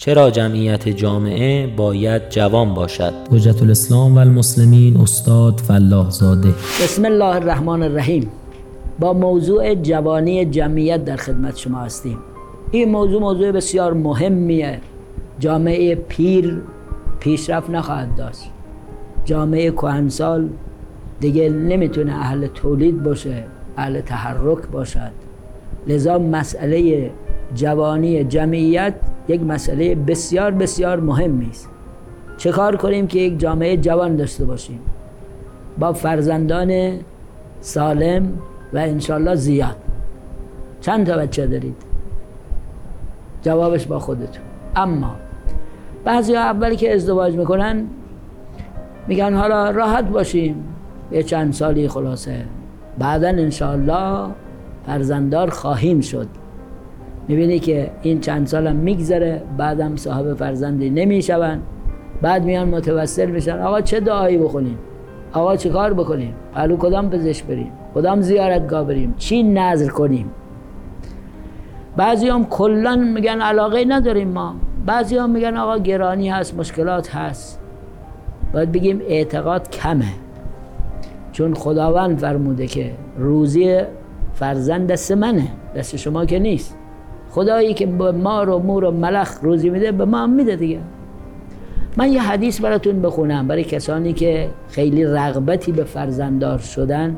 چرا جمعیت جامعه باید جوان باشد؟ حجت الاسلام و المسلمین استاد فلاح زاده. بسم الله الرحمن الرحیم. با موضوع جوانی جمعیت در خدمت شما هستیم. این موضوع بسیار مهمیه. جامعه پیر پیشرفت نخواهد داشت. جامعه کهنسال دیگه نمیتونه اهل تولید باشه، اهل تحرک باشد. لذا مسئله جوانی جمعیت یک مسئله بسیار بسیار مهمی است. چه کار کنیم که یک جامعه جوان داشته باشیم با فرزندان سالم و انشالله زیاد؟ چند تا بچه دارید؟ جوابش با خودتون. اما بعضی ها اولی که ازدواج میکنن میگن حالا راحت باشیم یه چند سالی خلاصه، بعدا انشالله فرزنددار خواهیم شد. میبینی که این چند سالم میگذره، بعدم صاحب فرزندی نمیشون، بعد میان متوسل میشن آقا چه دعایی بخونیم، آقا چه کار بکنیم، پلو کدام پزشک بریم، کدام زیارتگاه بریم، چی نذر کنیم. بعضی هم کلن میگن علاقه نداریم ما، بعضی هم میگن آقا گرانی هست، مشکلات هست. باید بگیم اعتقاد کمه، چون خداوند فرموده که روزی فرزند دست منه، دست شما که نیست. خدایی که به مار و مور و ملخ روزی میده به ما هم میده دیگه. من یه حدیث براتون بخونم برای کسانی که خیلی رغبتی به فرزنددار شدن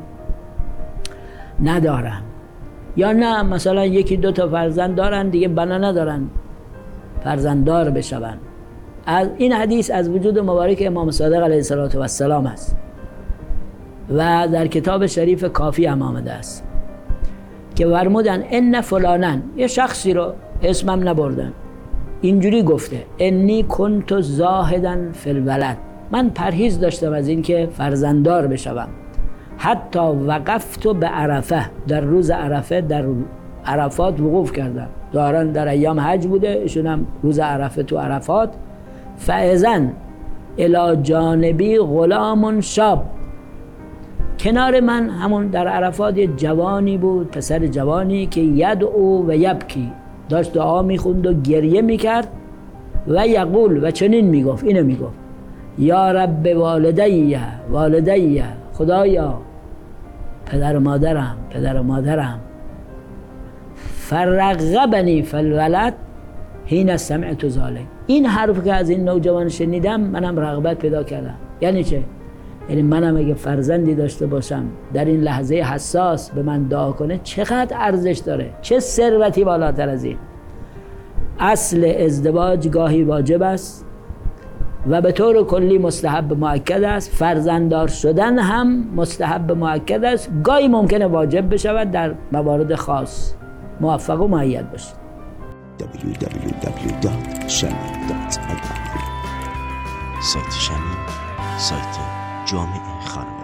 ندارن، یا نه مثلا یکی دو تا فرزند دارن دیگه بنا ندارن فرزنددار بشون. از این حدیث از وجود مبارک امام صادق علیه السلام است و در کتاب شریف کافی هم آمده است که فرمودن ان فلانن، یه شخصی رو اسمم نبردن، اینجوری گفته انی کنت زاهدا فی الولد، من پرهیز داشتم از این که فرزنددار بشوم. حتی وقفت به عرفه، در روز عرفه در عرفات وقوف کردم. دارن در ایام حج بوده، ایشون هم روز عرفه تو عرفات. فاذن الی جانبی غلام شاب، کنار من همون در عرفات یه جوانی بود، پسر جوانی که یدعو و یبکی، داشت دعا میخوند و گریه میکرد و یقول، و چنین میگفت، اینو میگفت یا رب والدیه، خدایا پدر و مادرم فرغبنی فی الولد حین سمعت ذلک. این حرف که از این نوجوان شنیدم منم رغبت پیدا کردم. یعنی چه؟ یعنی منم اگه فرزندی داشته باشم در این لحظه حساس به من دعا کنه چقدر ارزش داره، چه ثروتی بالاتر از این. اصل ازدواج گاهی واجب است و به طور کلی مستحب مؤکد است. فرزنددار شدن هم مستحب مؤکد است، گاهی ممکنه واجب بشود در موارد خاص. موفق و مؤید باشید. www.shamil.ir سایت شمیم، سایت جامعه خانواده.